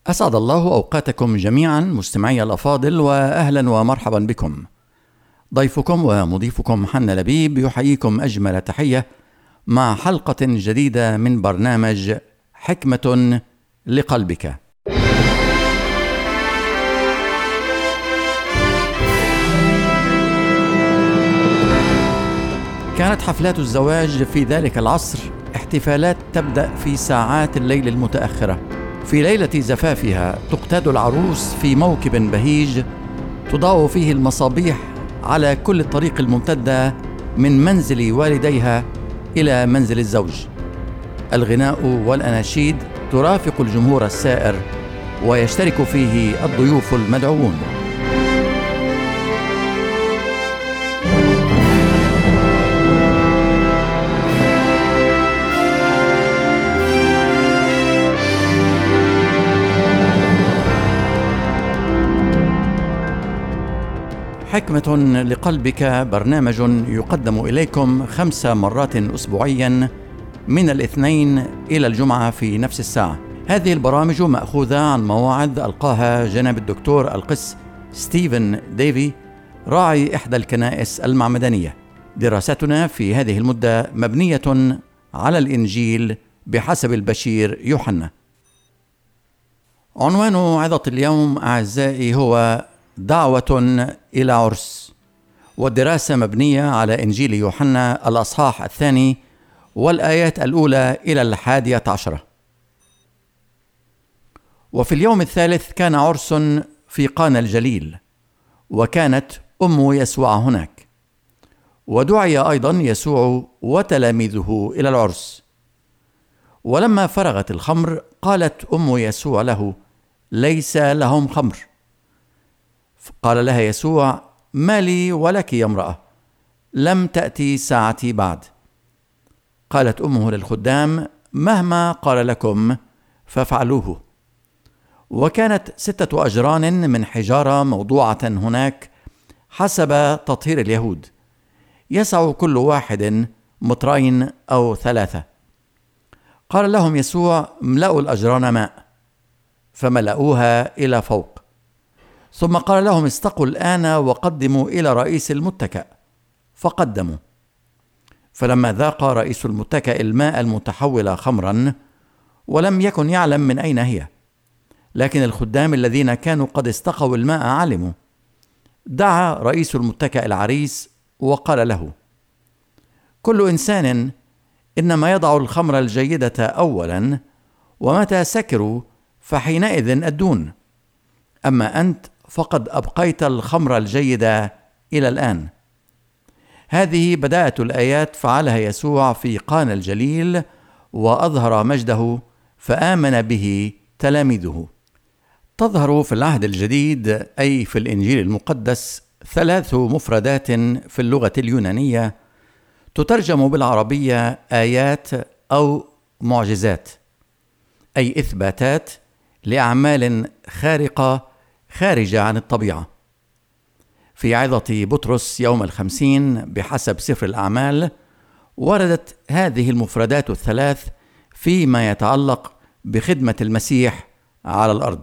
أسعد الله أوقاتكم جميعا مستمعي الأفاضل، وأهلا ومرحبا بكم. ضيفكم ومضيفكم حنا لبيب يحييكم أجمل تحية مع حلقة جديدة من برنامج حكمة لقلبك. كانت حفلات الزواج في ذلك العصر احتفالات تبدأ في ساعات الليل المتأخرة. في ليلة زفافها تقتاد العروس في موكب بهيج تضاء فيه المصابيح على كل الطريق الممتدة من منزل والديها إلى منزل الزوج. الغناء والأناشيد ترافق الجمهور السائر، ويشترك فيه الضيوف المدعوون. حكمة لقلبك برنامج يقدم إليكم 5 مرات أسبوعيا من الاثنين إلى الجمعة في نفس الساعة. هذه البرامج مأخوذة عن مواعظ ألقاها جناب الدكتور القس ستيفن ديفي راعي إحدى الكنائس المعمدانية. دراستنا في هذه المدة مبنية على الإنجيل بحسب البشير يوحنا. عنوان عظة اليوم أعزائي هو دعوة إلى عرس، والدراسة مبنية على إنجيل يوحنا الأصحاح 2 والآيات الأولى إلى 11. وفي اليوم الثالث كان عرس في قانا الجليل، وكانت أم يسوع هناك، ودعي أيضا يسوع وتلاميذه إلى العرس. ولما فرغت الخمر قالت أم يسوع له: ليس لهم خمر. قال لها يسوع: ما لي ولك يا امرأة؟ لم تأتي ساعتي بعد. قالت أمه للخدام: مهما قال لكم فافعلوه. وكانت 6 أجران من حجارة موضوعة هناك حسب تطهير اليهود، يسع كل واحد مترين أو 3. قال لهم يسوع: املأوا الأجران ماء. فملأوها إلى فوق. ثم قال لهم: استقوا الآن وقدموا إلى رئيس المتكأ. فقدموا. فلما ذاق رئيس المتكأ الماء المتحول خمرا، ولم يكن يعلم من أين هي، لكن الخدام الذين كانوا قد استقوا الماء علموا، دعا رئيس المتكأ العريس وقال له: كل إنسان إنما يضع الخمر الجيدة أولا، ومتى سكروا فحينئذ الدون، أما أنت فقد أبقيت الخمر الجيدة إلى الآن. هذه بداية الآيات فعلها يسوع في قانا الجليل، وأظهر مجده فآمن به تلاميذه. تظهر في العهد الجديد أي في الإنجيل المقدس 3 مفردات في اللغة اليونانية تترجم بالعربية آيات أو معجزات، أي إثباتات لأعمال خارقة خارجة عن الطبيعة. في عظة بطرس يوم 50 بحسب سفر الأعمال وردت هذه المفردات 3 فيما يتعلق بخدمة المسيح على الأرض.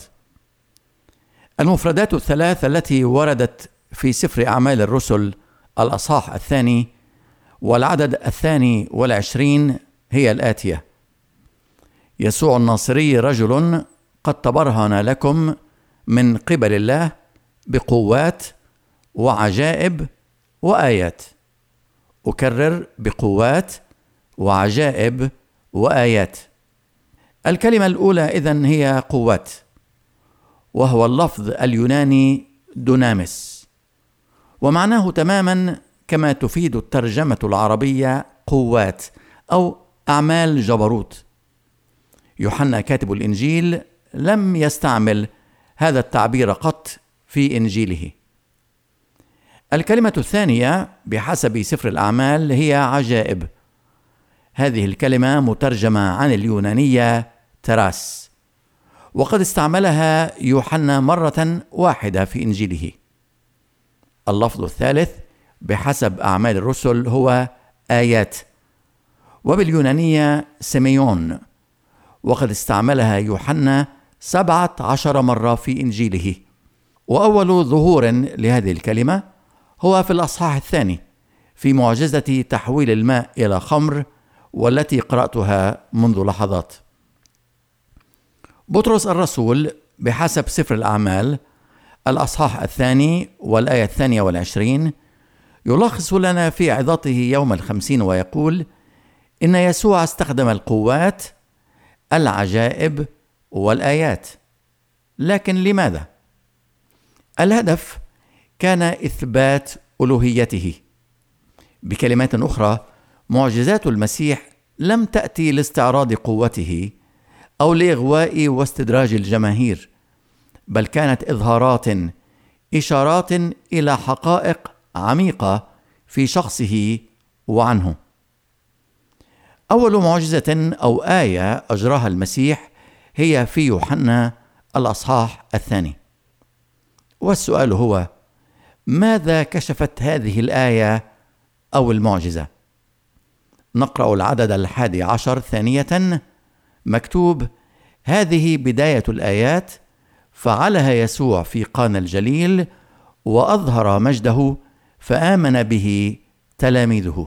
المفردات 3 التي وردت في سفر أعمال الرسل الأصحاح 2 والعدد 22 هي الآتية: يسوع الناصري رجل قد تبرهن لكم من قبل الله بقوات وعجائب وآيات. أكرر: بقوات وعجائب وآيات. الكلمة الأولى إذن هي قوات، وهو اللفظ اليوناني دونامس، ومعناه تماما كما تفيد الترجمة العربية قوات أو أعمال جبروت. يوحنا كاتب الإنجيل لم يستعمل هذا التعبير قط في إنجيله. الكلمة الثانية بحسب سفر الأعمال هي عجائب. هذه الكلمة مترجمة عن اليونانية تراس، وقد استعملها يوحنا مرة واحدة في إنجيله. اللفظ الثالث بحسب أعمال الرسل هو آيات، وباليونانية سيميون، وقد استعملها يوحنا 17 مرة في إنجيله، وأول ظهور لهذه الكلمة هو في الأصحاح 2 في معجزة تحويل الماء إلى خمر، والتي قرأتها منذ لحظات. بطرس الرسول بحسب سفر الأعمال الأصحاح 2 والآية 22 يلخص لنا في عظته يوم 50 ويقول: إن يسوع استخدم القوات، العجائب والآيات. لكن لماذا؟ الهدف كان إثبات ألوهيته. بكلمات أخرى، معجزات المسيح لم تأتي لاستعراض قوته أو لإغواء واستدراج الجماهير، بل كانت إظهارات، إشارات إلى حقائق عميقة في شخصه وعنه. أول معجزة أو آية أجراها المسيح هي في يوحنا الأصحاح 2. والسؤال هو: ماذا كشفت هذه الآية أو المعجزة؟ نقرأ العدد 11 ثانية، مكتوب: هذه بداية الآيات، فعلها يسوع في قانا الجليل وأظهر مجده، فآمن به تلاميذه.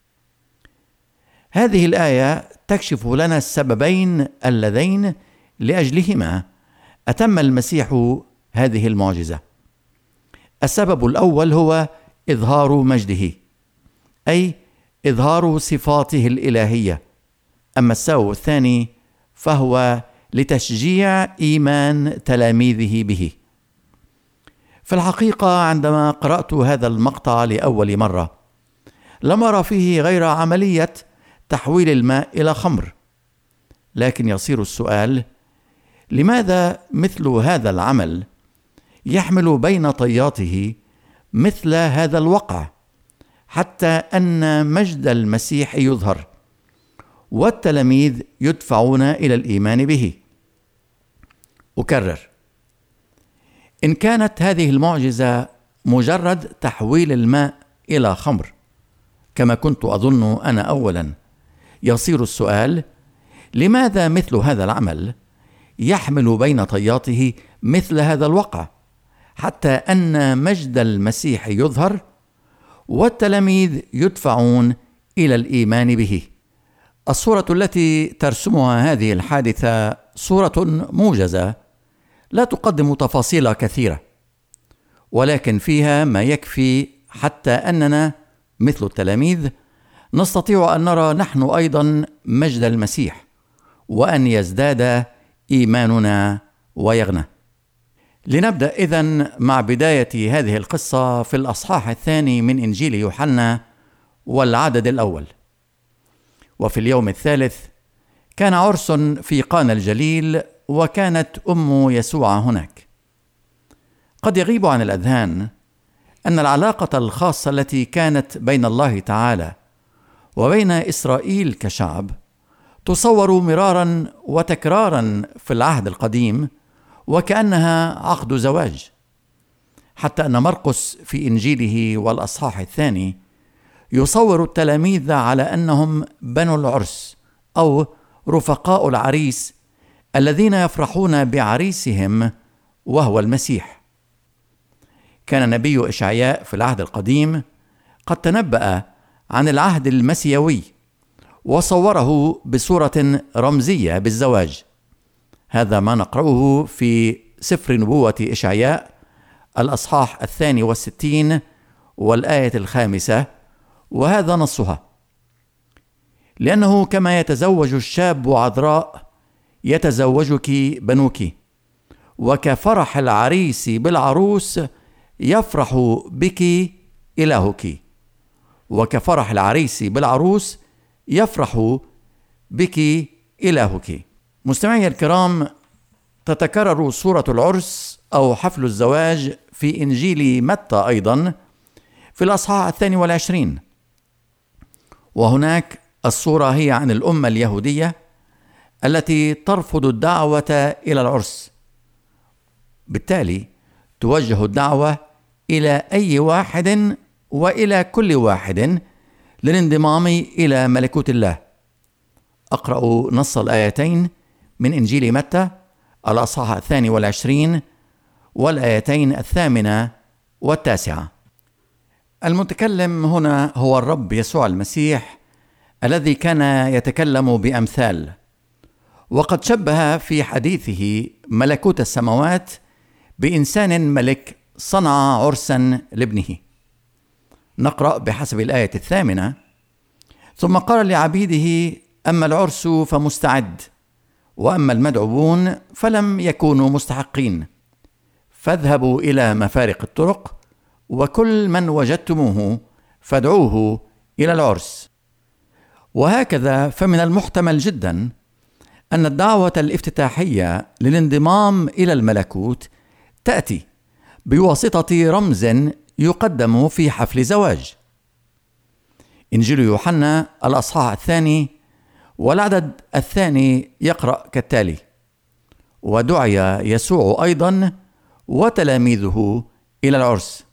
هذه الآية تكشف لنا السببين اللذين لأجلهما أتم المسيح هذه المعجزة. السبب الأول هو إظهار مجده، أي إظهار صفاته الإلهية. أما السبب الثاني فهو لتشجيع إيمان تلاميذه به. في الحقيقة عندما قرأت هذا المقطع لأول مرة لم أرى فيه غير عملية تحويل الماء إلى خمر، لكن يصير السؤال: لماذا مثل هذا العمل يحمل بين طياته مثل هذا الوقع، حتى أن مجد المسيح يظهر والتلاميذ يدفعون إلى الإيمان به؟ أكرر: إن كانت هذه المعجزة مجرد تحويل الماء إلى خمر كما كنت أظن أنا أولا، يصير السؤال: لماذا مثل هذا العمل يحمل بين طياته مثل هذا الوقع، حتى أن مجد المسيح يظهر والتلاميذ يدفعون إلى الإيمان به؟ الصورة التي ترسمها هذه الحادثة صورة موجزة لا تقدم تفاصيل كثيرة، ولكن فيها ما يكفي حتى أننا مثل التلاميذ نستطيع أن نرى نحن أيضا مجد المسيح، وأن يزداد إيماننا ويغنى. لنبدأ إذن مع بداية هذه القصة في الأصحاح 2 من إنجيل يوحنا والعدد 1. وفي اليوم 3 كان عرس في قانا الجليل، وكانت أم يسوع هناك. قد يغيب عن الأذهان أن العلاقة الخاصة التي كانت بين الله تعالى وبين إسرائيل كشعب تصور مرارا وتكرارا في العهد القديم وكأنها عقد زواج، حتى أن مرقس في إنجيله والأصحاح 2 يصور التلاميذ على أنهم بنو العرس أو رفقاء العريس الذين يفرحون بعريسهم وهو المسيح. كان نبي إشعياء في العهد القديم قد تنبأ عن العهد المسيوي وصوره بصورة رمزية بالزواج. هذا ما نقرأه في سفر نبوة إشعياء الأصحاح 62 والآية 5، وهذا نصها: لأنه كما يتزوج الشاب عذراء يتزوجك بنوك، وكفرح العريس بالعروس يفرح بك إلهك. وكفرح العريس بالعروس يفرح بك إلهك. مستمعي الكرام، تتكرر صورة العرس أو حفل الزواج في إنجيل متى أيضا في الأصحاح 22، وهناك الصورة هي عن الأمة اليهودية التي ترفض الدعوة إلى العرس. بالتالي توجه الدعوة إلى أي واحد وإلى كل واحد للانضمام إلى ملكوت الله. أقرأ نص الآيتين من إنجيل متى الأصحاح 22 والآيتين 8 و9. المتكلم هنا هو الرب يسوع المسيح الذي كان يتكلم بأمثال، وقد شبه في حديثه ملكوت السماوات بإنسان ملك صنع عرسا لابنه. نقرأ بحسب الآية 8: ثم قال لعبيده: أما العرس فمستعد، وأما المدعوون فلم يكونوا مستحقين، فاذهبوا إلى مفارق الطرق، وكل من وجدتموه فادعوه إلى العرس. وهكذا فمن المحتمل جدا أن الدعوة الافتتاحية للانضمام إلى الملكوت تأتي بواسطة رمز يقدم في حفل زواج. إنجيل يوحنا الأصحاح 2 والعدد 2 يقرأ كالتالي: ودعي يسوع أيضا وتلاميذه إلى العرس.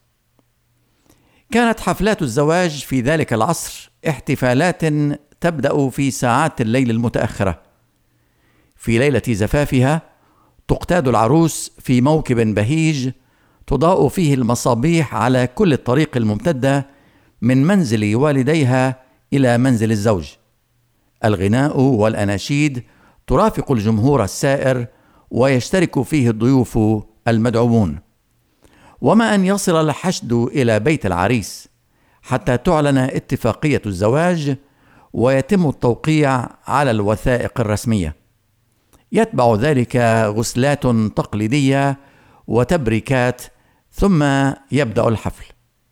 كانت حفلات الزواج في ذلك العصر احتفالات تبدأ في ساعات الليل المتأخرة. في ليلة زفافها تقتاد العروس في موكب بهيج تضاء فيه المصابيح على كل الطريق الممتدة من منزل والديها إلى منزل الزوج. الغناء والأناشيد ترافق الجمهور السائر، ويشترك فيه الضيوف المدعوون. وما أن يصل الحشد إلى بيت العريس حتى تعلن اتفاقية الزواج ويتم التوقيع على الوثائق الرسمية. يتبع ذلك غسلات تقليدية وتبريكات، ثم يبدأ الحفل.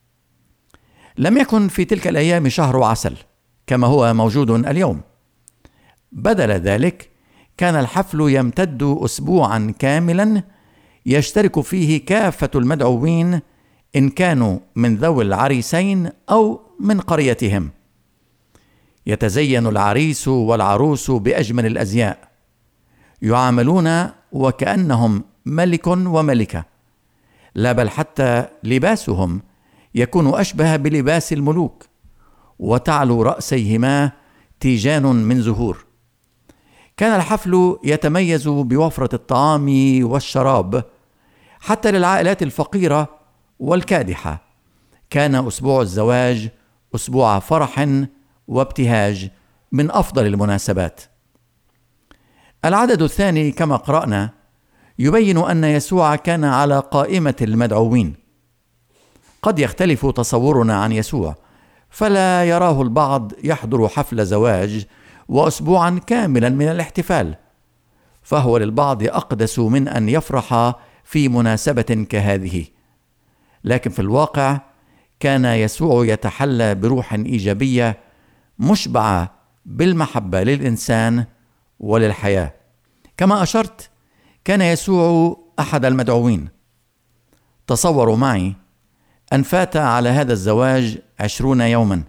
لم يكن في تلك الأيام شهر عسل كما هو موجود اليوم. بدل ذلك كان الحفل يمتد أسبوعا كاملا يشترك فيه كافة المدعوين، إن كانوا من ذوي العريسين أو من قريتهم. يتزين العريس والعروس بأجمل الأزياء، يعاملون وكأنهم ملك وملكة، لا بل حتى لباسهم يكون أشبه بلباس الملوك، وتعلو رأسيهما تيجان من زهور. كان الحفل يتميز بوفرة الطعام والشراب حتى للعائلات الفقيرة والكادحة. كان أسبوع الزواج أسبوع فرح وابتهاج من أفضل المناسبات. العدد 2 كما قرأنا يبين أن يسوع كان على قائمة المدعوين. قد يختلف تصورنا عن يسوع، فلا يراه البعض يحضر حفل زواج وأسبوعا كاملا من الاحتفال، فهو للبعض أقدس من أن يفرح في مناسبة كهذه. لكن في الواقع كان يسوع يتحلى بروح إيجابية مشبعة بالمحبة للإنسان وللحياة. كما أشرت، كان يسوع أحد المدعوين. تصوروا معي أن فات على هذا الزواج 20 يوما،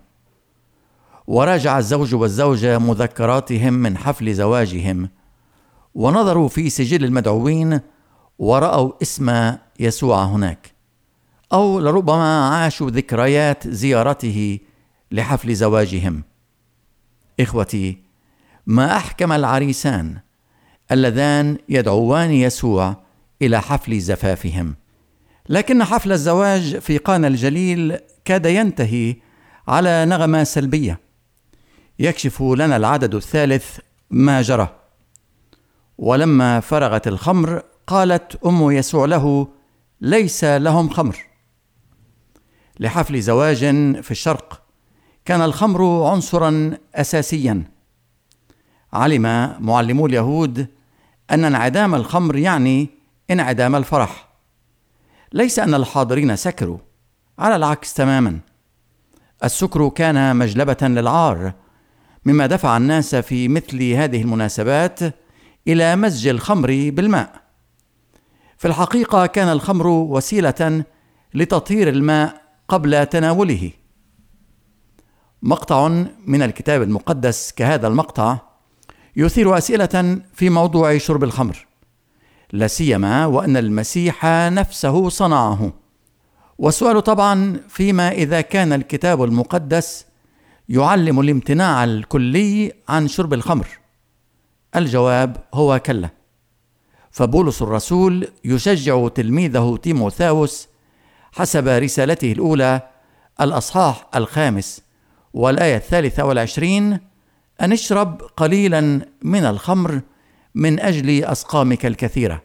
وراجع الزوج والزوجة مذكراتهم من حفل زواجهم، ونظروا في سجل المدعوين ورأوا اسم يسوع هناك، أو لربما عاشوا ذكريات زيارته لحفل زواجهم. إخوتي، ما أحكم العريسان اللذان يدعوان يسوع إلى حفل زفافهم. لكن حفل الزواج في قانا الجليل كاد ينتهي على نغمة سلبية. يكشف لنا العدد 3 ما جرى. ولما فرغت الخمر قالت أم يسوع له: ليس لهم خمر. لحفل زواج في الشرق كان الخمر عنصرا أساسيا. علم معلمو اليهود أن انعدام الخمر يعني انعدام الفرح. ليس أن الحاضرين سكروا، على العكس تماما. السكر كان مجلبة للعار، مما دفع الناس في مثل هذه المناسبات إلى مزج الخمر بالماء. في الحقيقة كان الخمر وسيلة لتطهير الماء قبل تناوله. مقطع من الكتاب المقدس كهذا المقطع يثير أسئلة في موضوع شرب الخمر، لا سيما وأن المسيح نفسه صنعه. والسؤال طبعا فيما إذا كان الكتاب المقدس يعلم الامتناع الكلي عن شرب الخمر. الجواب هو كلا. فبولس الرسول يشجع تلميذه تيموثاوس حسب رسالته الأولى الأصحاح 5 والآية 23 أن اشرب قليلا من الخمر من أجل أسقامك الكثيرة.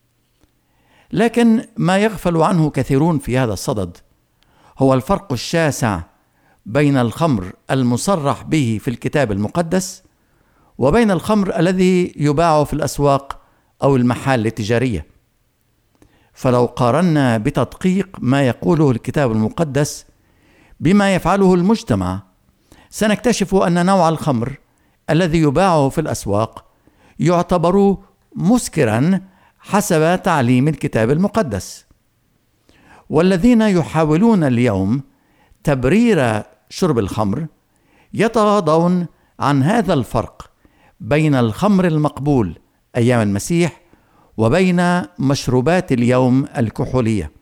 لكن ما يغفل عنه كثيرون في هذا الصدد هو الفرق الشاسع بين الخمر المصرح به في الكتاب المقدس وبين الخمر الذي يباع في الأسواق أو المحال التجارية. فلو قارنا بتدقيق ما يقوله الكتاب المقدس بما يفعله المجتمع سنكتشف أن نوع الخمر الذي يباع في الأسواق يعتبر مسكرا حسب تعليم الكتاب المقدس، والذين يحاولون اليوم تبرير شرب الخمر يتغاضون عن هذا الفرق بين الخمر المقبول أيام المسيح وبين مشروبات اليوم الكحولية.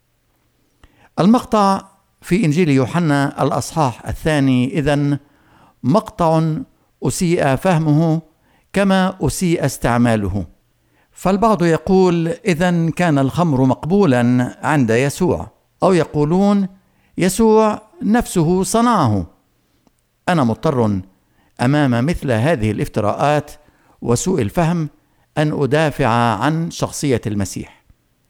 المقطع في إنجيل يوحنا الأصحاح 2 إذن مقطع أسيء فهمه كما أسيء استعماله. فالبعض يقول إذن كان الخمر مقبولا عند يسوع، أو يقولون يسوع نفسه صنعه. أنا مضطر أمام مثل هذه الافتراءات وسوء الفهم أن أدافع عن شخصية المسيح.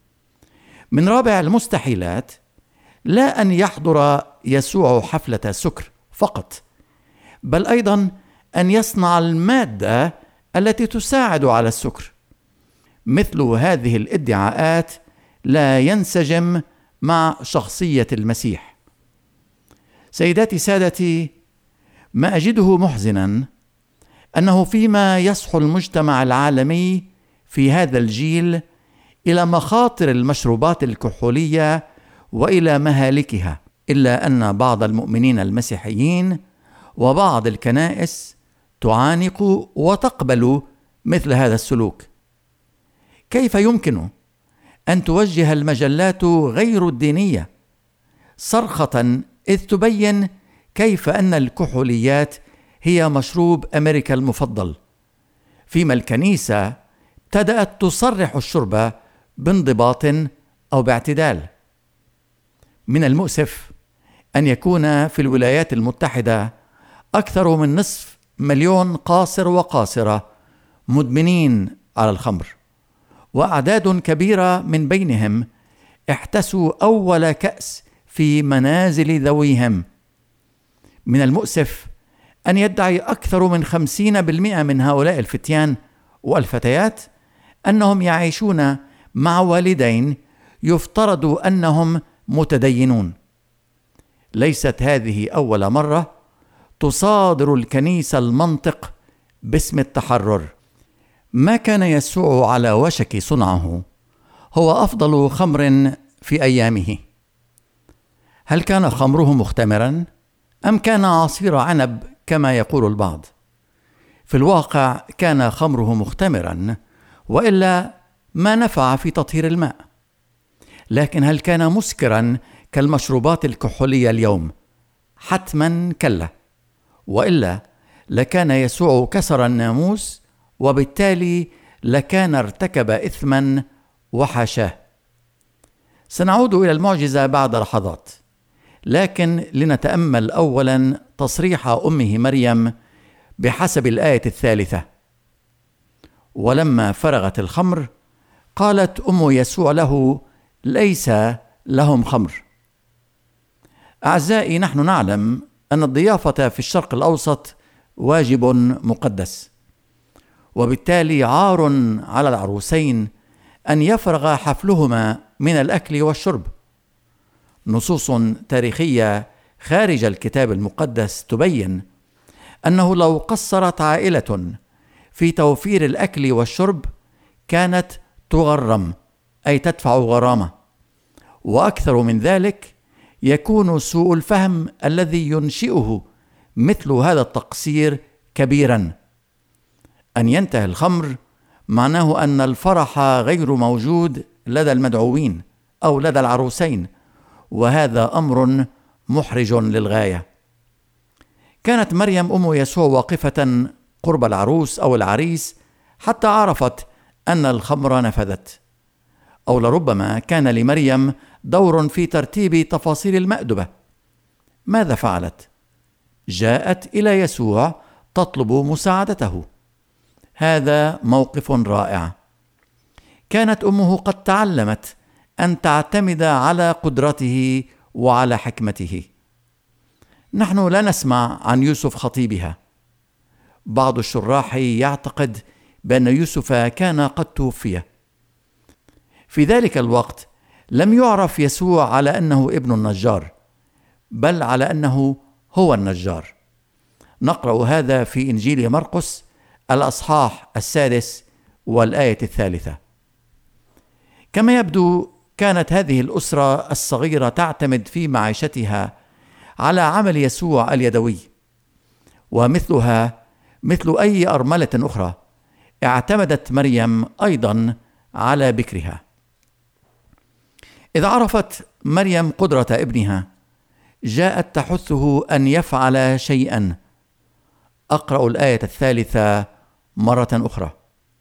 من رابع المستحيلات لا أن يحضر يسوع حفلة سكر فقط، بل أيضا أن يصنع المادة التي تساعد على السكر. مثل هذه الادعاءات لا ينسجم مع شخصية المسيح. سيداتي سادتي، ما أجده محزنا أنه فيما يصحو المجتمع العالمي في هذا الجيل إلى مخاطر المشروبات الكحولية وإلى مهالكها، إلا أن بعض المؤمنين المسيحيين وبعض الكنائس تعانق وتقبل مثل هذا السلوك. كيف يمكن أن توجه المجلات غير الدينية صرخة إذ تبين كيف أن الكحوليات هي مشروب أمريكا المفضل، فيما الكنيسة ابتدأت تصرح الشرب بانضباط أو باعتدال؟ من المؤسف أن يكون في الولايات المتحدة أكثر من 500,000 قاصر وقاصرة مدمنين على الخمر، وأعداد كبيرة من بينهم احتسوا أول كأس في منازل ذويهم. من المؤسف أن يدعي أكثر من 50% من هؤلاء الفتيان والفتيات أنهم يعيشون مع والدين يفترض أنهم متدينون. ليست هذه أول مرة تصادر الكنيسة المنطق باسم التحرر. ما كان يسوع على وشك صنعه هو أفضل خمر في أيامه. هل كان خمره مختمرا أم كان عصير عنب كما يقول البعض؟ في الواقع كان خمره مختمرا، وإلا ما نفع في تطهير الماء. لكن هل كان مسكرا كالمشروبات الكحولية اليوم؟ حتما كلا، وإلا لكان يسوع كسر الناموس، وبالتالي لكان ارتكب إثما وحاشاه. سنعود إلى المعجزة بعد لحظات، لكن لنتأمل أولا تصريح أمه مريم بحسب الآية 3: ولما فرغت الخمر قالت أم يسوع له: ليس لهم خمر. أعزائي، نحن نعلم أن الضيافة في الشرق الأوسط واجب مقدس، وبالتالي عار على العروسين أن يفرغ حفلهما من الأكل والشرب. نصوص تاريخية خارج الكتاب المقدس تبين أنه لو قصرت عائلة في توفير الأكل والشرب كانت تغرم، أي تدفع غرامة. وأكثر من ذلك يكون سوء الفهم الذي ينشئه مثل هذا التقصير كبيرا. أن ينتهي الخمر معناه أن الفرح غير موجود لدى المدعوين أو لدى العروسين، وهذا أمر محرج للغاية. كانت مريم أم يسوع واقفة قرب العروس أو العريس حتى عرفت أن الخمر نفذت، أو لربما كان لمريم دور في ترتيب تفاصيل المأدبة. ماذا فعلت؟ جاءت إلى يسوع تطلب مساعدته. هذا موقف رائع. كانت أمه قد تعلمت أن تعتمد على قدرته وعلى حكمته. نحن لا نسمع عن يوسف خطيبها. بعض الشراح يعتقد بأن يوسف كان قد توفي. في ذلك الوقت لم يعرف يسوع على أنه ابن النجار، بل على أنه هو النجار. نقرأ هذا في إنجيل مرقس الأصحاح 6 والآية 3. كما يبدو كانت هذه الأسرة الصغيرة تعتمد في معيشتها على عمل يسوع اليدوي، ومثلها مثل أي أرملة أخرى اعتمدت مريم أيضا على بكرها. إذا عرفت مريم قدرة ابنها جاءت تحثه أن يفعل شيئا. أقرأ الآية 3 مرة أخرى.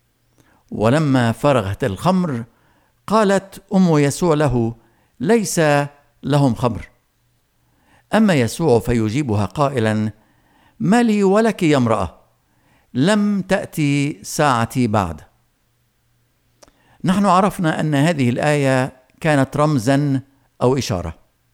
ولما فرغت الخمر قالت أم يسوع له: ليس لهم خمر. أما يسوع فيجيبها قائلا: ما لي ولك يا امرأة، لم تأتي ساعتي بعد. نحن عرفنا أن هذه الآية كانت رمزا أو إشارة.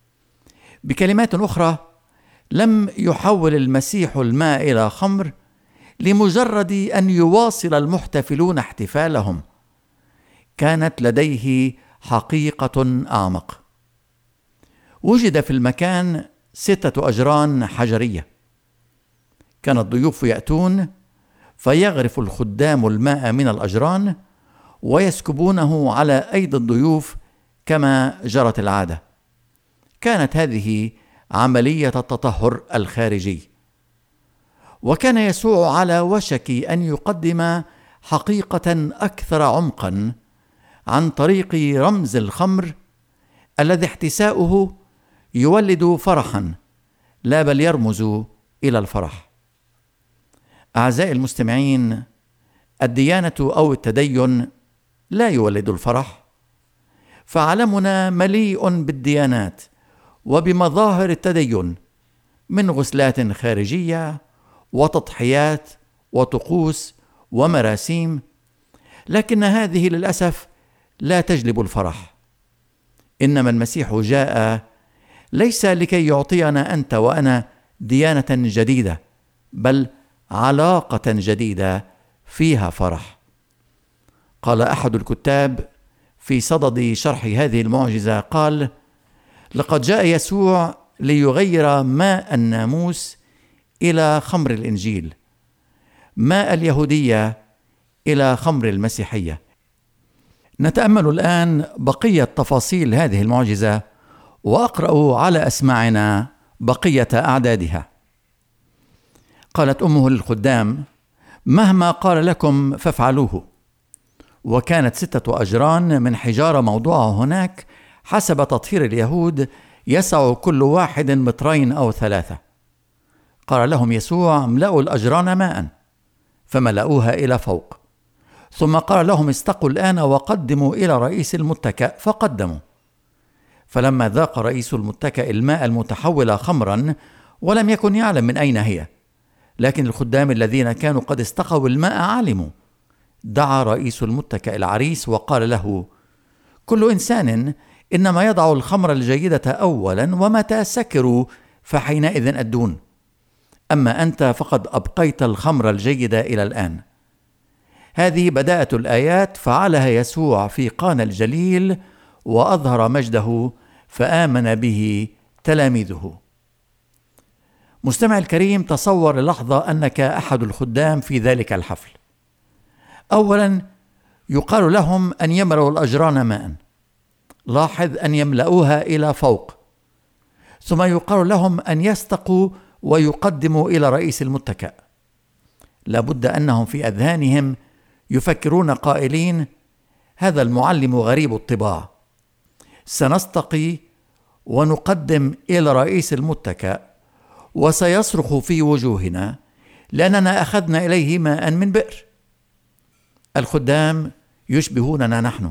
بكلمات أخرى، لم يحول المسيح الماء إلى خمر لمجرد أن يواصل المحتفلون احتفالهم. كانت لديه حقيقة أعمق. وجد في المكان 6 أجران حجرية. كان الضيوف يأتون فيغرف الخدام الماء من الأجران ويسكبونه على أيدي الضيوف كما جرت العادة. كانت هذه عملية التطهر الخارجي. وكان يسوع على وشك أن يقدم حقيقة أكثر عمقا عن طريق رمز الخمر الذي احتساؤه يولد فرحا، لا بل يرمز إلى الفرح. أعزائي المستمعين، الديانة أو التدين لا يولد الفرح، فعالمنا مليء بالديانات وبمظاهر التدين من غسلات خارجية وتضحيات وطقوس ومراسيم، لكن هذه للأسف لا تجلب الفرح. إنما المسيح جاء ليس لكي يعطينا أنت وأنا ديانة جديدة، بل علاقة جديدة فيها فرح. قال أحد الكتاب في صدد شرح هذه المعجزة، قال: لقد جاء يسوع ليغير ماء الناموس إلى خمر الإنجيل، ماء اليهودية إلى خمر المسيحية. نتأمل الآن بقية تفاصيل هذه المعجزة، وأقرأ على أسماعنا بقية أعدادها. قالت أمه للخدام: مهما قال لكم فافعلوه. وكانت 6 أجران من حجارة موضوعة هناك حسب تطهير اليهود، يسع كل واحد 2 أو 3. قال لهم يسوع: املأوا الأجران ماء، فملأوها إلى فوق. ثم قال لهم: استقوا الآن وقدموا إلى رئيس المتكأ، فقدموا. فلما ذاق رئيس المتكأ الماء المتحول خمرا ولم يكن يعلم من أين هي، لكن الخدام الذين كانوا قد استقوا الماء علموا. دعا رئيس المتكأ العريس وقال له: كل إنسان إنما يضع الخمر الجيدة أولا، ومتى سكروا فحينئذ أدون. أما أنت فقد أبقيت الخمر الجيدة إلى الآن. هذه بداءة الآيات فعلها يسوع في قانا الجليل، وأظهر مجده فآمن به تلاميذه. مستمع الكريم، تصور للحظة أنك أحد الخدام في ذلك الحفل. أولا يقال لهم أن يملأوا الأجران ماء. لاحظ أن يملأوها إلى فوق. ثم يقال لهم أن يستقوا ويقدموا إلى رئيس المتكأ. لابد أنهم في أذهانهم يفكرون قائلين: هذا المعلم غريب الطباع، سنستقي ونقدم إلى رئيس المتكأ وسيصرخ في وجوهنا لأننا أخذنا إليه ماء من بئر. الخدام يشبهوننا نحن،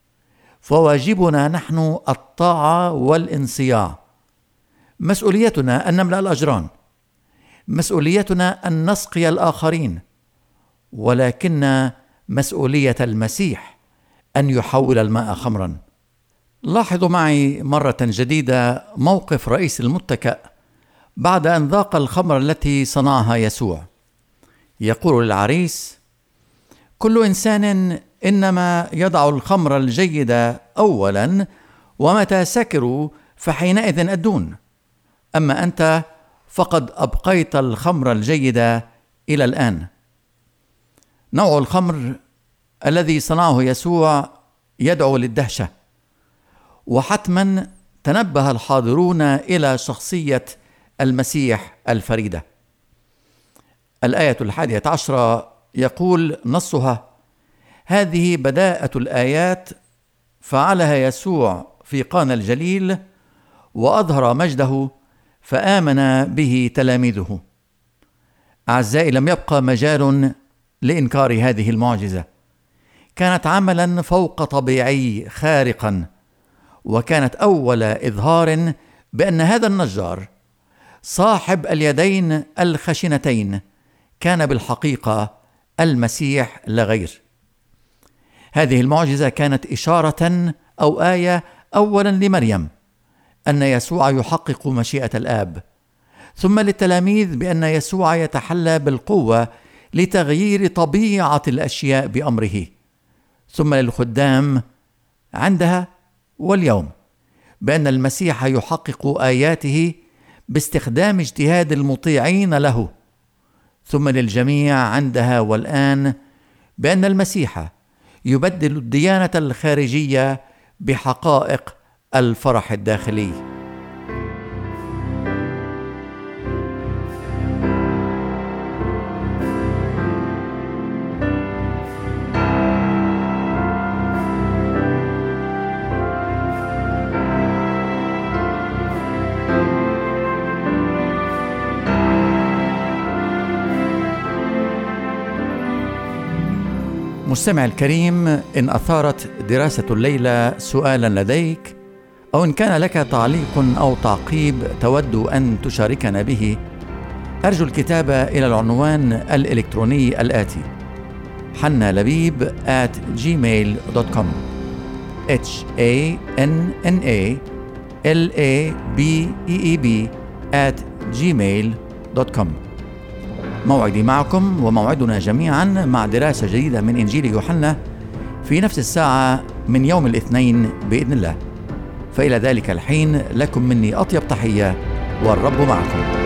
فواجبنا نحن الطاعة والانصياع. مسؤوليتنا أن نملأ الأجران، مسؤوليتنا أن نسقي الآخرين، ولكن مسؤولية المسيح أن يحول الماء خمرا. لاحظوا معي مرة جديدة موقف رئيس المتكأ بعد أن ذاق الخمر التي صنعها يسوع. يقول للعريس: كل إنسان إنما يضع الخمر الجيدة أولا، ومتى سكروا فحينئذ أدون، أما أنت فقد أبقيت الخمر الجيدة إلى الآن. نوع الخمر الذي صنعه يسوع يدعو للدهشة، وحتما تنبه الحاضرون إلى شخصية المسيح الفريدة. الآية 11 يقول نصها: هذه بداءة الآيات فعلها يسوع في قانا الجليل، وأظهر مجده فآمن به تلاميذه. أعزائي، لم يبقى مجال لإنكار هذه المعجزة. كانت عملا فوق طبيعي خارقا، وكانت أول إظهار بأن هذا النجار صاحب اليدين الخشنتين كان بالحقيقة المسيح لا غير. هذه المعجزة كانت إشارة أو آية أولا لمريم أن يسوع يحقق مشيئة الآب، ثم للتلاميذ بأن يسوع يتحلى بالقوة لتغيير طبيعة الأشياء بأمره، ثم للخدام عندها واليوم بأن المسيح يحقق آياته باستخدام اجتهاد المطيعين له، ثم للجميع عندها والآن بأن المسيح يبدل الديانة الخارجية بحقائق الفرح الداخلي. مستمع الكريم، إن أثارت دراسة الليلة سؤالا لديك، أو إن كان لك تعليق أو تعقيب تود أن تشاركنا به، أرجو الكتابة إلى العنوان الإلكتروني الآتي: hannalabib@gmail.com hannalabeb@gmail.com. موعدي معكم وموعدنا جميعا مع دراسة جديدة من إنجيل يوحنا في نفس الساعة من يوم الاثنين بإذن الله. فإلى ذلك الحين لكم مني أطيب تحية، والرب معكم.